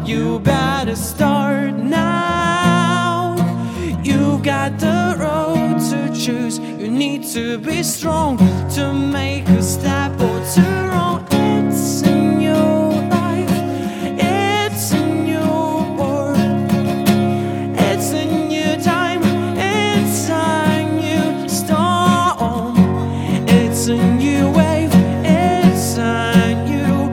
You better start now. You've got the road to choose. You need to be strong to make a step or two wrong. It's in your life, it's in your world, it's in your time, it's a new storm, it's a new wave, it's a new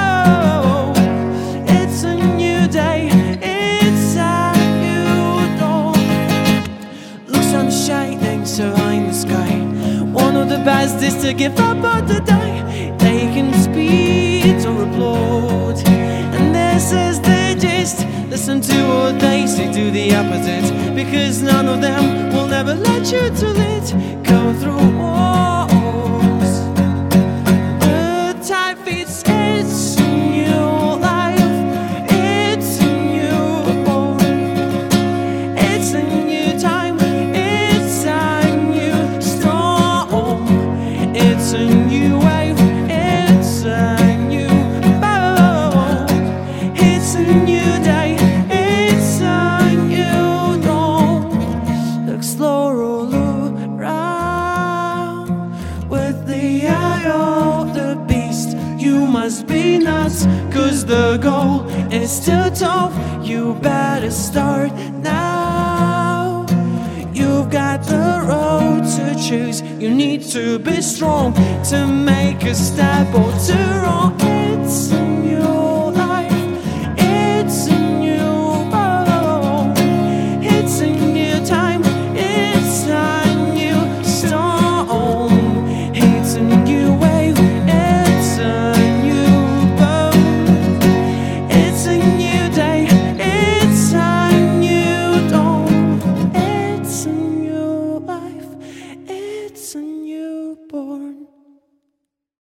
it's a new day, it's a new dawn. Looks on shining so high in the sky. One of the best is to give up on the day. They can speed or applaud, and this is the gist. Listen to what they say, do the opposite, because none of them will never let you to it. Go through walls. The tide feeds, it's in your life, it's in your home, it's in your time, it's a new storm, it's a new wave, it's a new boat, it's a new day, it's a new dawn. Explore all around with the eye of the beast. You must be nuts, cause the goal is too tough. You better start now. You've got the road to choose. You need to be strong to make a step or two wrong. It's in your